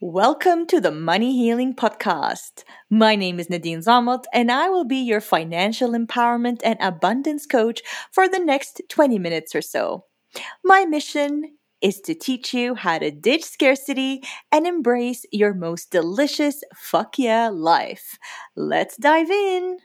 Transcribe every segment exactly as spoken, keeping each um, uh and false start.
Welcome to the Money Healing Podcast. My name is Nadine Zamot, and I will be your financial empowerment and abundance coach for the next twenty minutes or so. My mission is to teach you how to ditch scarcity and embrace your most delicious fuck yeah life. Let's dive in.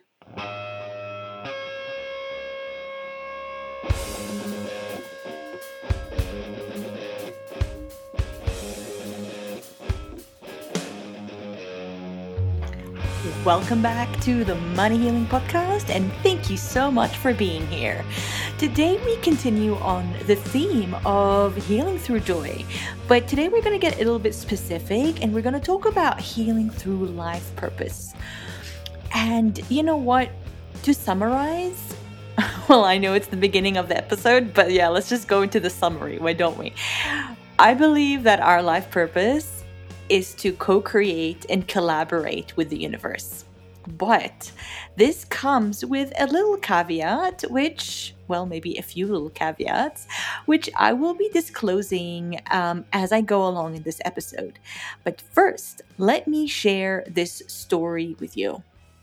Welcome back to the Money Healing Podcast, and thank you so much for being here. Today we continue on the theme of healing through joy, but today we're going to get a little bit specific and we're going to talk about healing through life purpose. And you know what? To summarize, well, I know it's the beginning of the episode, but yeah, let's just go into the summary, why don't we? I believe that our life purpose is to co-create and collaborate with the universe. But this comes with a little caveat, which, well, maybe a few little caveats, which I will be disclosing um, as I go along in this episode. But first, let me share this story with you.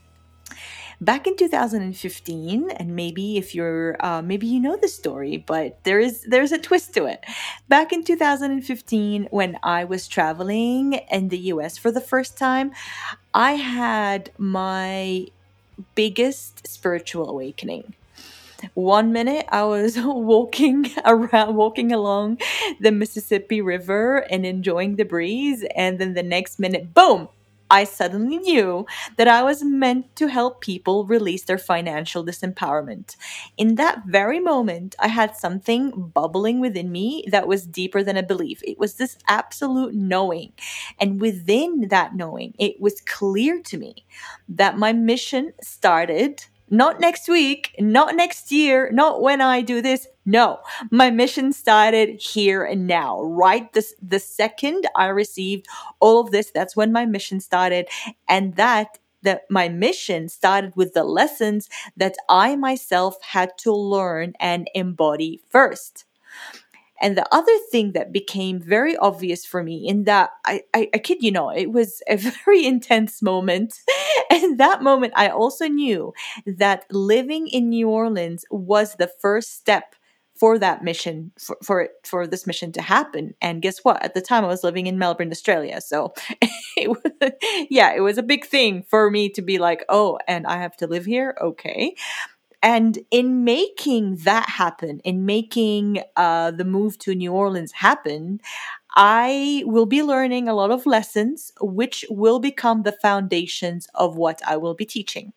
Back in two thousand fifteen, and maybe if you're, uh, maybe you know the story, but there is there's a twist to it. Back in two thousand fifteen, when I was traveling in the U S for the first time, I had my biggest spiritual awakening. One minute I was walking around, walking along the Mississippi River and enjoying the breeze, and then the next minute, boom! I suddenly knew that I was meant to help people release their financial disempowerment. In that very moment, I had something bubbling within me that was deeper than a belief. It was this absolute knowing. And within that knowing, it was clear to me that my mission started not next week, not next year, not when I do this. No, my mission started here and now, right? This, the second I received all of this, that's when my mission started. And that, that my mission started with the lessons that I myself had to learn and embody first. And the other thing that became very obvious for me in that, I, I, I kid you not, it was a very intense moment. And that moment, I also knew that living in New Orleans was the first step for that mission, for, for, for this mission to happen. And guess what? At the time, I was living in Melbourne, Australia. So it was, yeah, it was a big thing for me to be like, oh, and I have to live here? Okay. And in making that happen, in making uh, the move to New Orleans happen, I will be learning a lot of lessons, which will become the foundations of what I will be teaching.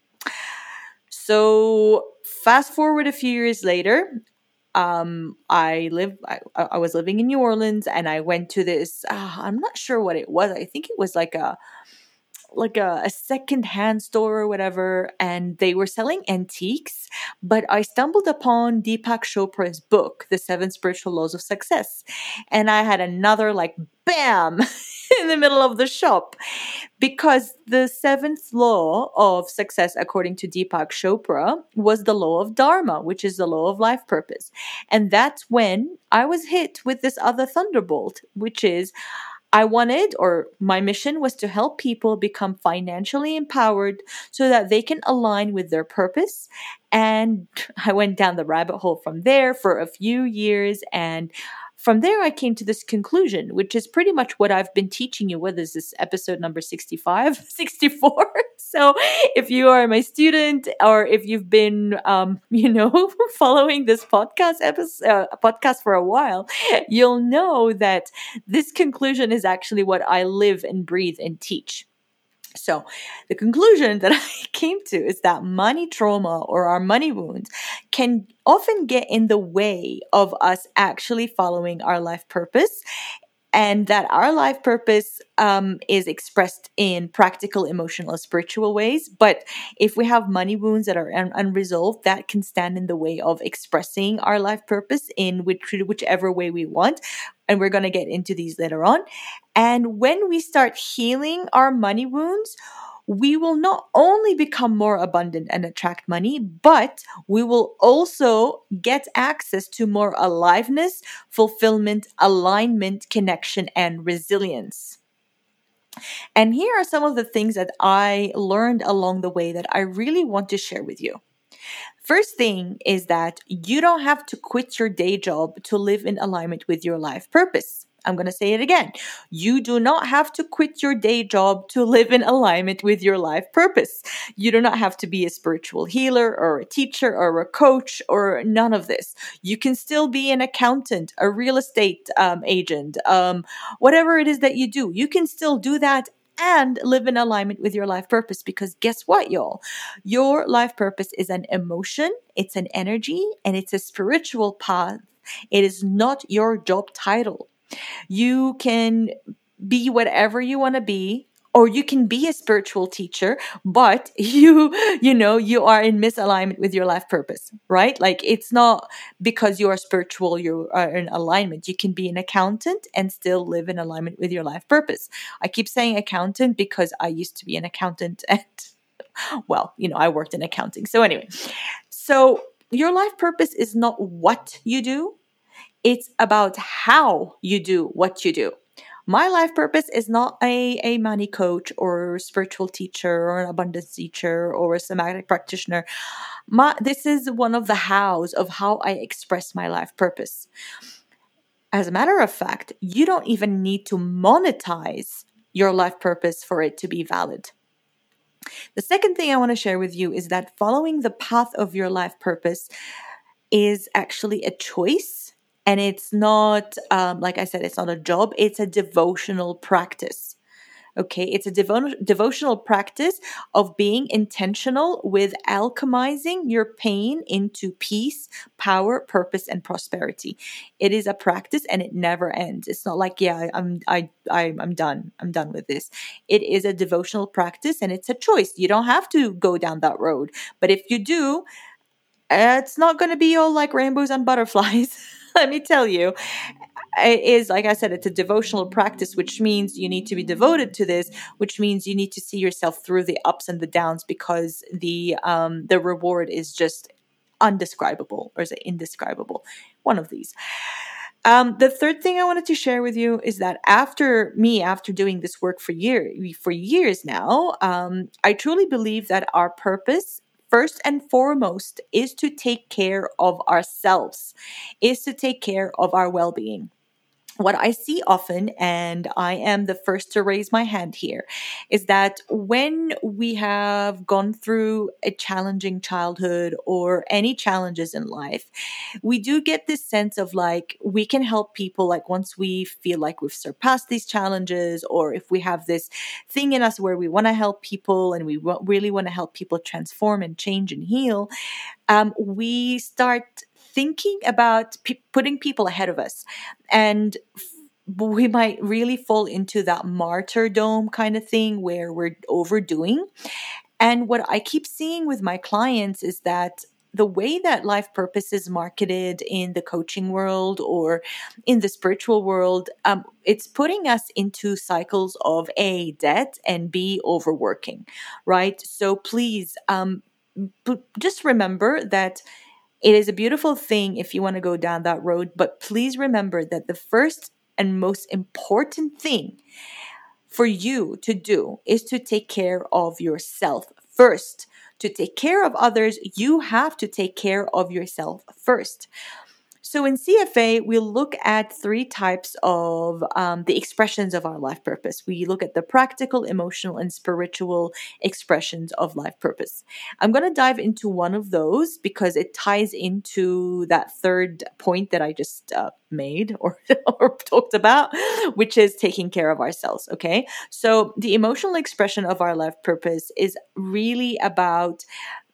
So fast forward a few years later, um, I live. I, I was living in New Orleans, and I went to this. Uh, I'm not sure what it was. I think it was like a. like a, a second-hand store or whatever, and they were selling antiques, but I stumbled upon Deepak Chopra's book, The Seven Spiritual Laws of Success, and I had another like bam in the middle of the shop, because the seventh law of success, according to Deepak Chopra, was the law of Dharma, which is the law of life purpose. And that's when I was hit with this other thunderbolt, which is I wanted, or my mission was to help people become financially empowered so that they can align with their purpose. And I went down the rabbit hole from there for a few years. And from there, I came to this conclusion, which is pretty much what I've been teaching you. What is this, episode number sixty-five, sixty-four? So if you are my student, or if you've been, um, you know, following this podcast episode, uh, podcast for a while, you'll know that this conclusion is actually what I live and breathe and teach. So the conclusion that I came to is that money trauma, or our money wounds, can often get in the way of us actually following our life purpose, and that our life purpose um, is expressed in practical, emotional, spiritual ways. But if we have money wounds that are un- unresolved, that can stand in the way of expressing our life purpose in which, whichever way we want. And we're going to get into these later on. And when we start healing our money wounds, we will not only become more abundant and attract money, but we will also get access to more aliveness, fulfillment, alignment, connection, and resilience. And here are some of the things that I learned along the way that I really want to share with you. First thing is that you don't have to quit your day job to live in alignment with your life purpose. I'm going to say it again. You do not have to quit your day job to live in alignment with your life purpose. You do not have to be a spiritual healer or a teacher or a coach or none of this. You can still be an accountant, a real estate um, agent, um, whatever it is that you do. You can still do that and live in alignment with your life purpose, because guess what, y'all? Your life purpose is an emotion, it's an energy, and it's a spiritual path. It is not your job title. You can be whatever you want to be, or you can be a spiritual teacher, but you, you know, you are in misalignment with your life purpose, right? Like, it's not because you are spiritual, you are in alignment. You can be an accountant and still live in alignment with your life purpose. I keep saying accountant because I used to be an accountant and, well, you know, I worked in accounting. So anyway, so your life purpose is not what you do. It's about how you do what you do. My life purpose is not a, a money coach or spiritual teacher or an abundance teacher or a somatic practitioner. My, this is one of the hows of how I express my life purpose. As a matter of fact, you don't even need to monetize your life purpose for it to be valid. The second thing I want to share with you is that following the path of your life purpose is actually a choice. And it's not, um, like I said, it's not a job. It's a devotional practice. Okay, it's a devo- devotional practice of being intentional with alchemizing your pain into peace, power, purpose, and prosperity. It is a practice, and it never ends. It's not like, yeah, I'm, I, I, I'm done. I'm done with this. It is a devotional practice, and it's a choice. You don't have to go down that road, but if you do, it's not going to be all like rainbows and butterflies. Let me tell you, it is, like I said, it's a devotional practice, which means you need to be devoted to this, which means you need to see yourself through the ups and the downs, because the um, the reward is just undescribable, or is it indescribable? One of these. Um, the third thing I wanted to share with you is that after me, after doing this work for year for years now, um, I truly believe that our purpose, first and foremost, is to take care of ourselves, is to take care of our well-being. What I see often, and I am the first to raise my hand here, is that when we have gone through a challenging childhood or any challenges in life, we do get this sense of like, we can help people, like once we feel like we've surpassed these challenges, or if we have this thing in us where we want to help people and we w- really want to help people transform and change and heal, um, we start thinking about p- putting people ahead of us. And f- we might really fall into that martyrdom kind of thing where we're overdoing. And what I keep seeing with my clients is that the way that life purpose is marketed in the coaching world or in the spiritual world, um, it's putting us into cycles of A, debt, and B, overworking, right? So please, um, b- just remember that it is a beautiful thing if you want to go down that road, but please remember that the first and most important thing for you to do is to take care of yourself first. To take care of others, you have to take care of yourself first. So in C F A, we look at three types of um, the expressions of our life purpose. We look at the practical, emotional, and spiritual expressions of life purpose. I'm going to dive into one of those because it ties into that third point that I just uh, made or, or talked about, which is taking care of ourselves. Okay. So the emotional expression of our life purpose is really about,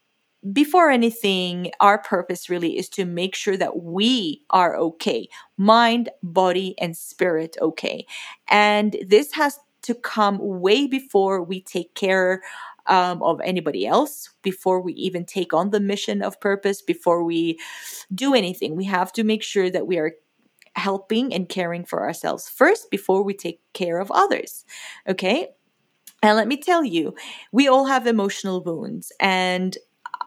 before anything, our purpose really is to make sure that we are okay, mind, body, and spirit okay. And this has to come way before we take care um, of anybody else, before we even take on the mission of purpose, before we do anything. We have to make sure that we are helping and caring for ourselves first before we take care of others. Okay? And let me tell you, we all have emotional wounds, and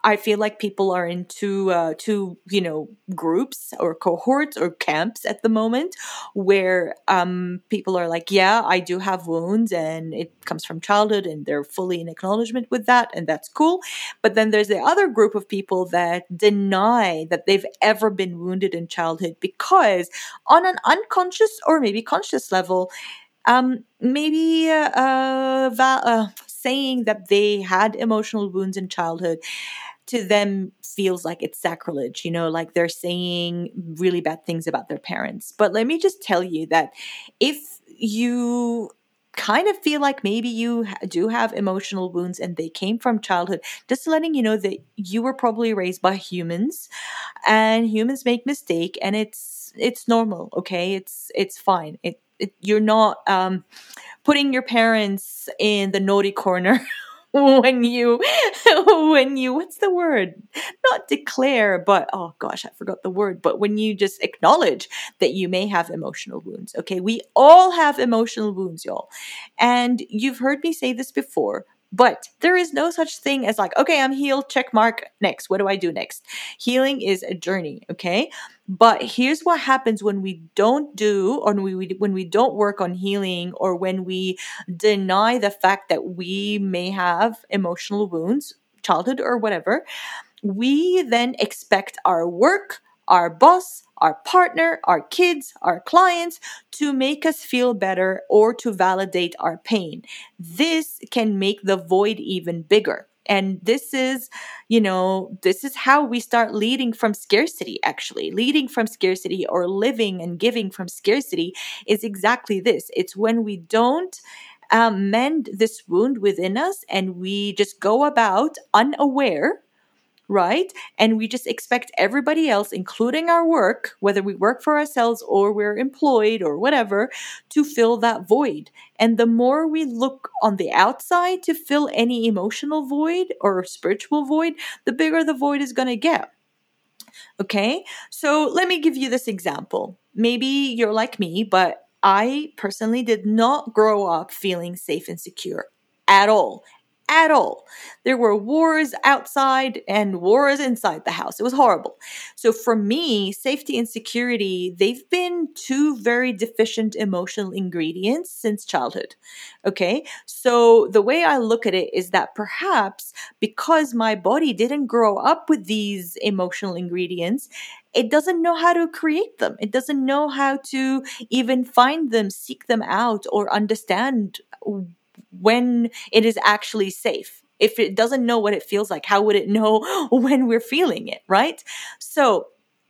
I feel like people are in two, uh, two, you know, groups or cohorts or camps at the moment where um, people are like, yeah, I do have wounds and it comes from childhood and they're fully in acknowledgement with that and that's cool. But then there's the other group of people that deny that they've ever been wounded in childhood because on an unconscious or maybe conscious level, um, maybe uh, uh, va- uh, saying that they had emotional wounds in childhood to them feels like it's sacrilege, you know, like they're saying really bad things about their parents. But let me just tell you that if you kind of feel like maybe you ha- do have emotional wounds and they came from childhood, just letting you know that you were probably raised by humans and humans make mistake and it's it's normal, okay? It's it's fine. It, it you're not um putting your parents in the naughty corner when you when you what's the word, not declare, but oh gosh, I forgot the word, but when you just acknowledge that you may have emotional wounds. Okay, we all have emotional wounds, y'all, and you've heard me say this before, but there is no such thing as like, okay, I'm healed, check mark, next, what do I do next? Healing is a journey. Okay, but here's what happens when we don't do, or when we when we don't work on healing, or when we deny the fact that we may have emotional wounds, childhood or whatever. We then expect our work, our boss, our partner, our kids, our clients to make us feel better or to validate our pain. This can make the void even bigger. And this is, you know, this is how we start leading from scarcity, actually. Leading from scarcity or living and giving from scarcity is exactly this. It's when we don't um, mend this wound within us and we just go about unaware, right? And we just expect everybody else, including our work, whether we work for ourselves or we're employed or whatever, to fill that void. And the more we look on the outside to fill any emotional void or spiritual void, the bigger the void is going to get. Okay? So let me give you this example. Maybe you're like me, but I personally did not grow up feeling safe and secure at all. At all. There were wars outside and wars inside the house. It was horrible. So for me, safety and security, they've been two very deficient emotional ingredients since childhood. Okay. So the way I look at it is that perhaps because my body didn't grow up with these emotional ingredients, it doesn't know how to create them. It doesn't know how to even find them, seek them out, or understand when it is actually safe. If it doesn't know what it feels like, how would it know when we're feeling it, right? So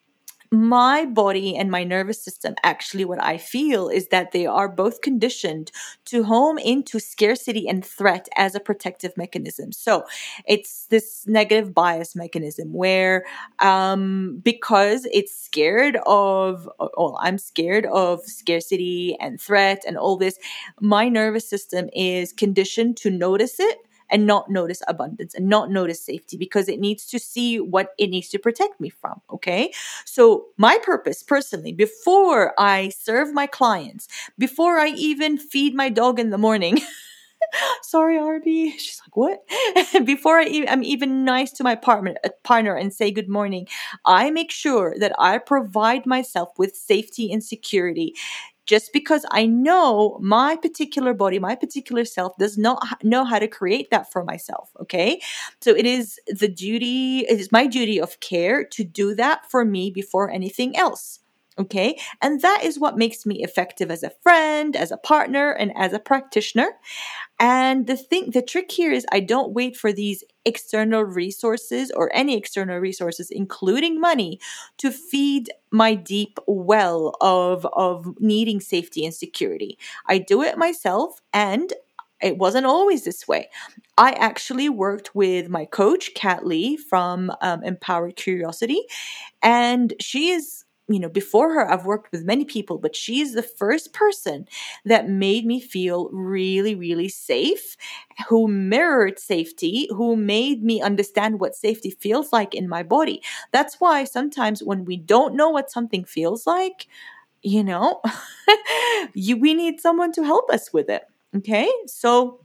my body and my nervous system, actually what I feel is that they are both conditioned to home into scarcity and threat as a protective mechanism. So it's this negative bias mechanism where um, because it's scared of, well, I'm scared of scarcity and threat and all this, my nervous system is conditioned to notice it and not notice abundance and not notice safety because it needs to see what it needs to protect me from. Okay. So my purpose personally, before I serve my clients, before I even feed my dog in the morning, sorry, Arby. She's like, what? Before I even, I'm even nice to my partner, partner and say good morning, I make sure that I provide myself with safety and security. Just because I know my particular body, my particular self does not know how to create that for myself. Okay. So it is the duty, it is my duty of care to do that for me before anything else. Okay. And that is what makes me effective as a friend, as a partner, and as a practitioner. And the thing, the trick here is I don't wait for these external resources or any external resources, including money, to feed my deep well of, of needing safety and security. I do it myself, and it wasn't always this way. I actually worked with my coach, Kat Lee from um, Empowered Curiosity, and she is, you know, before her, I've worked with many people, but she's the first person that made me feel really, really safe, who mirrored safety, who made me understand what safety feels like in my body. That's why sometimes when we don't know what something feels like, you know, you, we need someone to help us with it. Okay. So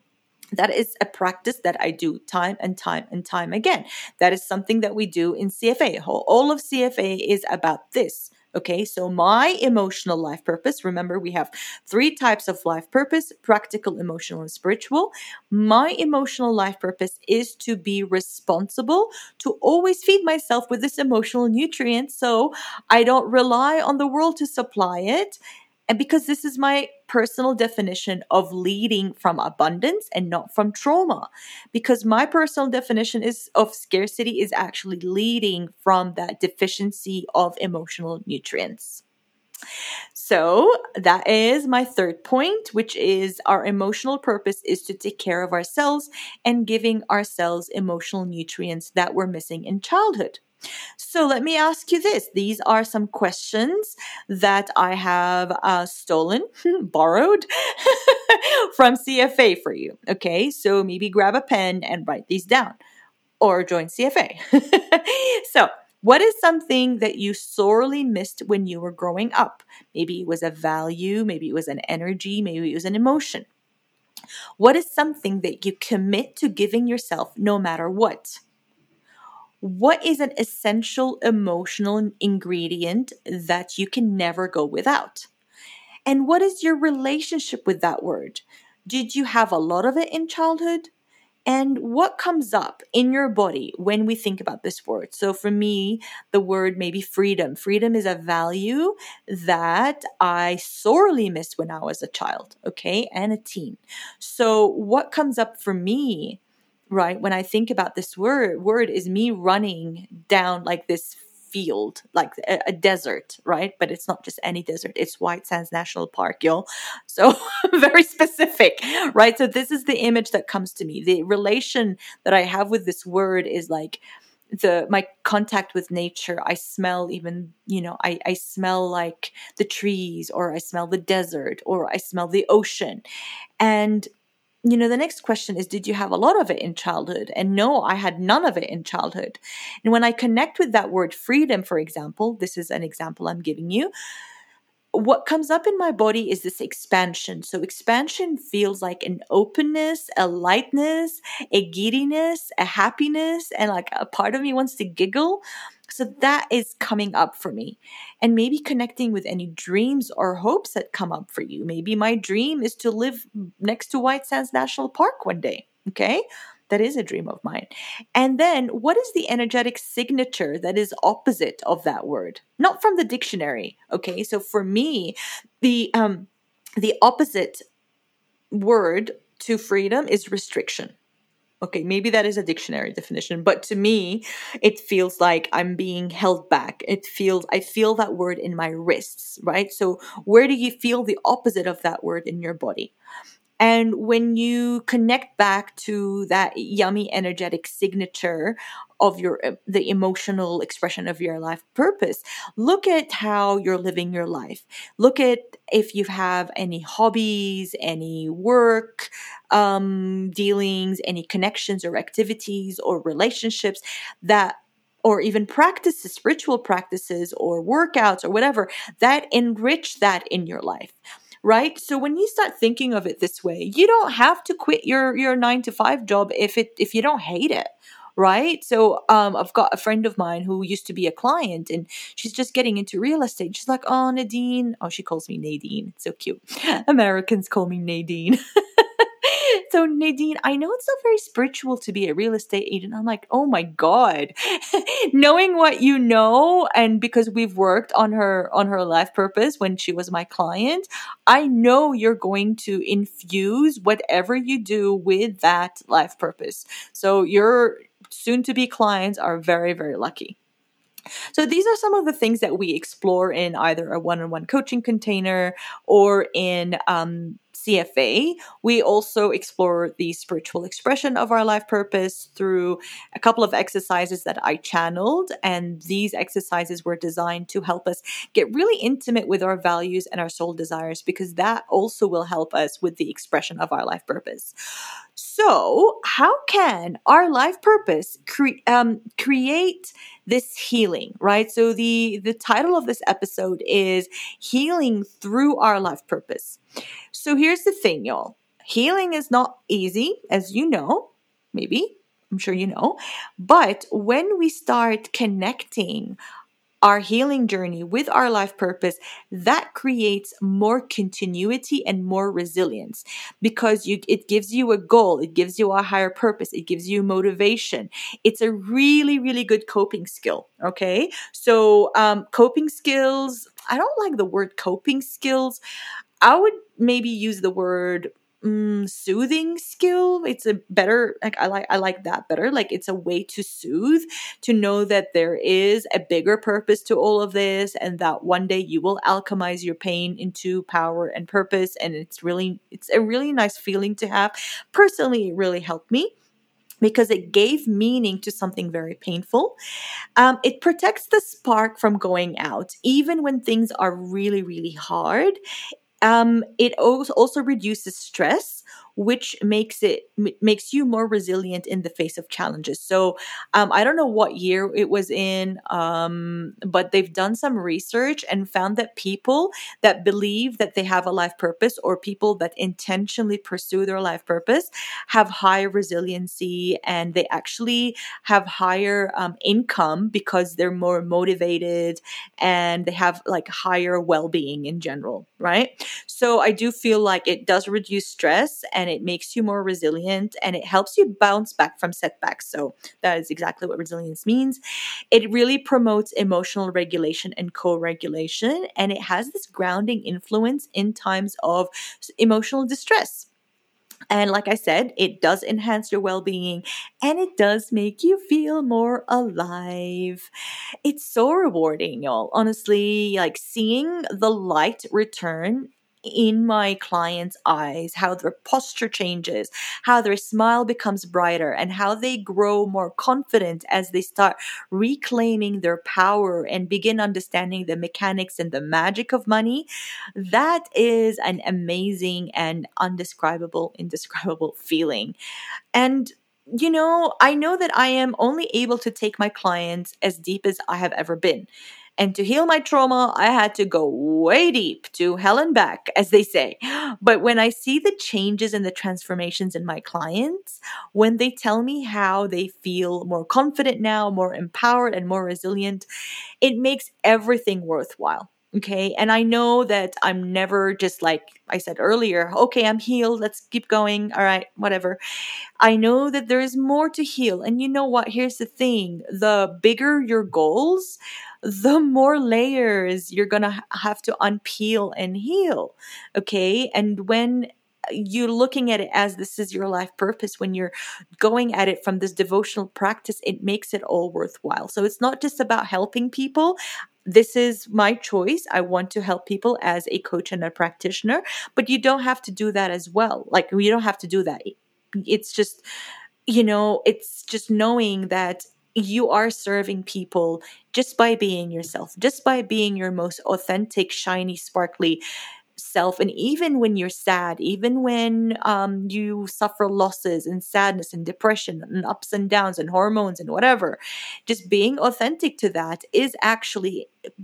That is a practice that I do time and time and time again. That is something that we do in C F A. All of C F A is about this. Okay, so my emotional life purpose, remember we have three types of life purpose: practical, emotional, and spiritual. My emotional life purpose is to be responsible, to always feed myself with this emotional nutrient so I don't rely on the world to supply it. And because this is my personal definition of leading from abundance and not from trauma. Because my personal definition is of scarcity is actually leading from that deficiency of emotional nutrients. So that is my third point, which is our emotional purpose is to take care of ourselves and giving ourselves emotional nutrients that we're missing in childhood. So let me ask you this. These are some questions that I have uh, stolen, borrowed from C F A for you. Okay, so maybe grab a pen and write these down or join C F A. So, what is something that you sorely missed when you were growing up? Maybe it was a value, maybe it was an energy, maybe it was an emotion. What is something that you commit to giving yourself no matter what? What is an essential emotional ingredient that you can never go without? And what is your relationship with that word? Did you have a lot of it in childhood? And what comes up in your body when we think about this word? So for me, the word maybe freedom. Freedom is a value that I sorely missed when I was a child, okay, and a teen. So what comes up for me, right, when I think about this word, word is me running down like this field, like a, a desert, right? But it's not just any desert. It's White Sands National Park, yo. So very specific, right? So this is the image that comes to me. The relation that I have with this word is like the my contact with nature. I smell even, you know, I, I smell like the trees, or I smell the desert, or I smell the ocean. And you know, the next question is, did you have a lot of it in childhood? And no, I had none of it in childhood. And when I connect with that word freedom, for example, this is an example I'm giving you, what comes up in my body is this expansion. So expansion feels like an openness, a lightness, a giddiness, a happiness, and like a part of me wants to giggle. So that is coming up for me. And maybe connecting with any dreams or hopes that come up for you. Maybe my dream is to live next to White Sands National Park one day. Okay? That is a dream of mine. And then what is the energetic signature that is opposite of that word? Not from the dictionary. Okay? So for me, the um the opposite word to freedom is restriction. Okay, maybe that is a dictionary definition, but to me, it feels like I'm being held back. It feels, I feel that word in my wrists, right? So where do you feel the opposite of that word in your body? And when you connect back to that yummy energetic signature of your the emotional expression of your life purpose, look at how you're living your life. Look at if you have any hobbies, any work um, dealings, any connections or activities or relationships that, or even practices, spiritual practices or workouts or whatever, that enrich that in your life. Right? So when you start thinking of it this way, you don't have to quit your, your nine to five job if it if you don't hate it. Right? So um, I've got a friend of mine who used to be a client, and she's just getting into real estate. She's like, oh, Nadine. Oh, she calls me Nadine. So cute. Americans call me Nadine. So Nadine, I know it's not very spiritual to be a real estate agent. I'm like, oh my God, knowing what you know, and because we've worked on her on her life purpose when she was my client, I know you're going to infuse whatever you do with that life purpose. So your soon-to-be clients are very, very lucky. So these are some of the things that we explore in either a one-on-one coaching container or in um, C F A. We also explore the spiritual expression of our life purpose through a couple of exercises that I channeled. And these exercises were designed to help us get really intimate with our values and our soul desires, because that also will help us with the expression of our life purpose. So how can our life purpose cre- um, create this healing, right? So the, the title of this episode is Healing Through Our Life Purpose. So here's the thing, y'all. Healing is not easy, as you know, maybe, I'm sure you know. But when we start connecting our healing journey with our life purpose, that creates more continuity and more resilience, because you it gives you a goal, it gives you a higher purpose, it gives you motivation. It's a really, really good coping skill. Okay. So um, coping skills, I don't like the word coping skills. I would maybe use the word mm, soothing skill. It's a better, like I like I like that better. Like it's a way to soothe, to know that there is a bigger purpose to all of this, and that one day you will alchemize your pain into power and purpose. And it's really, it's a really nice feeling to have. Personally, it really helped me, because it gave meaning to something very painful. Um, it protects the spark from going out, even when things are really, really hard. Um, it also also reduces stress, which makes it m- makes you more resilient in the face of challenges. So um, I don't know what year it was in, um, but they've done some research and found that people that believe that they have a life purpose, or people that intentionally pursue their life purpose, have higher resiliency, and they actually have higher um, income, because they're more motivated and they have like higher well-being in general, right? So I do feel like it does reduce stress, and it makes you more resilient, and it helps you bounce back from setbacks. So that is exactly what resilience means. It really promotes emotional regulation and co-regulation, and it has this grounding influence in times of emotional distress. And like I said, it does enhance your well-being, and it does make you feel more alive. It's so rewarding, y'all. Honestly, like seeing the light return in my clients' eyes, how their posture changes, how their smile becomes brighter, and how they grow more confident as they start reclaiming their power and begin understanding the mechanics and the magic of money. That is an amazing and undescribable, indescribable feeling. And you know, I know that I am only able to take my clients as deep as I have ever been. And to heal my trauma, I had to go way deep, to hell and back, as they say. But when I see the changes and the transformations in my clients, when they tell me how they feel more confident now, more empowered, and more resilient, it makes everything worthwhile. Okay. And I know that I'm never just like I said earlier, okay, I'm healed. Let's keep going. All right, whatever. I know that there is more to heal. And you know what? Here's the thing. The bigger your goals, the more layers you're going to have to unpeel and heal. Okay. And when you're looking at it as this is your life purpose, when you're going at it from this devotional practice, it makes it all worthwhile. So it's not just about helping people. This is my choice. I want to help people as a coach and a practitioner, but you don't have to do that as well. Like, you don't have to do that. It's just, you know, it's just knowing that you are serving people just by being yourself, just by being your most authentic, shiny, sparkly self. And even when you're sad, even when um, you suffer losses and sadness and depression and ups and downs and hormones and whatever, just being authentic to that is actually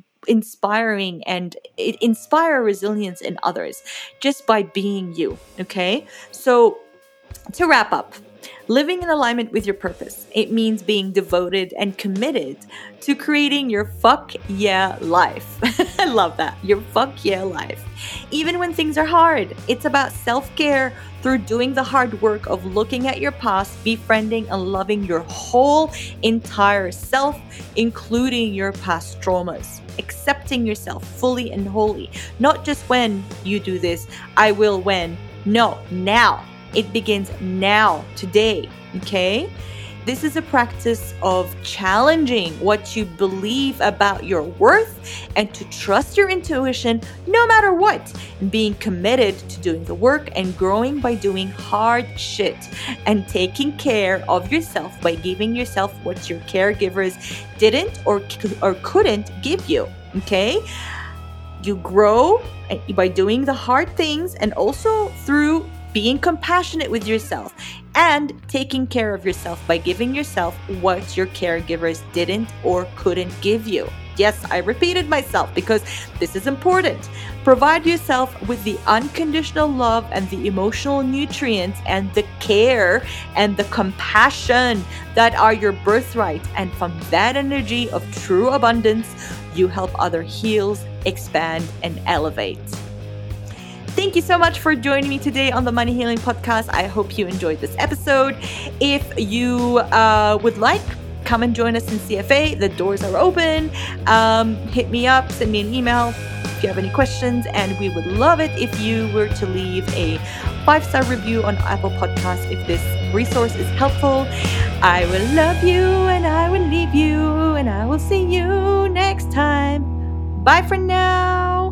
inspiring, and it inspire resilience in others just by being you. Okay. So to wrap up, living in alignment with your purpose, it means being devoted and committed to creating your fuck yeah life. I love that. Your fuck yeah life. Even when things are hard, it's about self-care through doing the hard work of looking at your past, befriending and loving your whole entire self, including your past traumas. Accepting yourself fully and wholly. Not just when you do this, I will when. No, now. It begins now, today, okay? This is a practice of challenging what you believe about your worth and to trust your intuition no matter what, and being committed to doing the work and growing by doing hard shit and taking care of yourself by giving yourself what your caregivers didn't or, or couldn't give you, okay? You grow by doing the hard things, and also through being compassionate with yourself and taking care of yourself by giving yourself what your caregivers didn't or couldn't give you. Yes, I repeated myself because this is important. Provide yourself with the unconditional love and the emotional nutrients and the care and the compassion that are your birthright. And from that energy of true abundance, you help others heal, expand, and elevate. Thank you so much for joining me today on the Money Healing Podcast. I hope you enjoyed this episode. If you uh, would like, come and join us in C F A. The doors are open. Um, hit me up, send me an email if you have any questions. And we would love it if you were to leave a five-star review on Apple Podcasts if this resource is helpful. I will love you and I will leave you and I will see you next time. Bye for now.